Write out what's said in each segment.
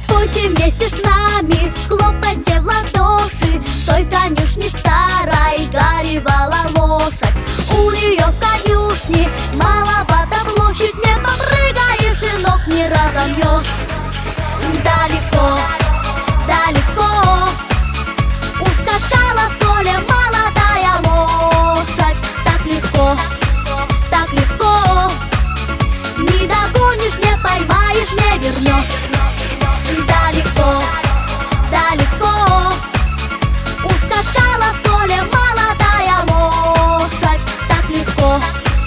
Пойте вместе с нами, хлопайте в ладоши. В той конюшне старой горевала лошадь. У нее в конюшне маловато площадь. Не попрыгаешь и ног не разомнешь. Далеко, далеко ускакала в поле молодая лошадь. Так легко, так легко, не догонишь, не поймаешь, не вернешь. Далеко, далеко ускакала в поле молодая лошадь. Так легко,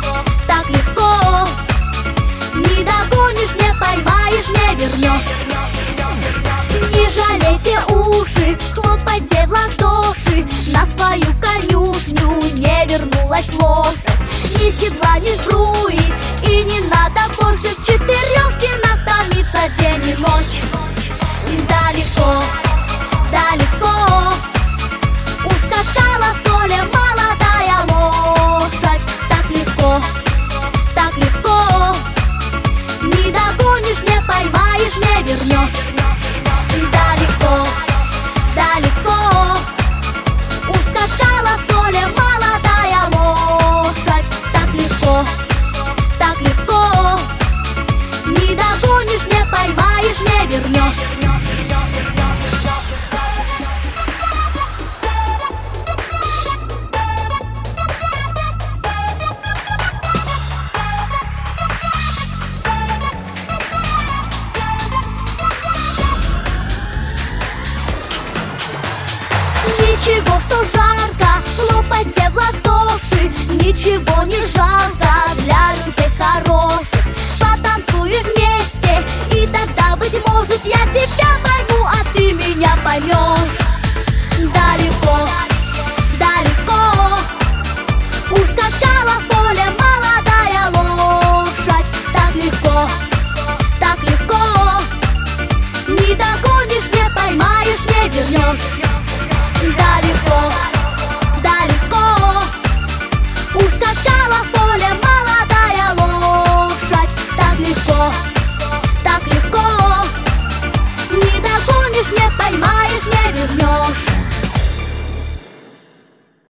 не догонишь, не поймаешь, не вернешь. Не жалейте уши, хлопайте в ладоши. На свою конюшню не вернулась лошадь. Ни седла, ни сбруи, и не надо больше. В 4 стенах томиться день и ночь. Далеко, далеко ускакала в поле молодая лошадь. Так легко, не догонишь, не поймаешь, не вернешь. Далеко, далеко ускакала в поле молодая лошадь. Так легко, не догонишь, не поймаешь, не вернешь. Ничего, что жарко, хлопайте в ладоши. Ничего не жарко,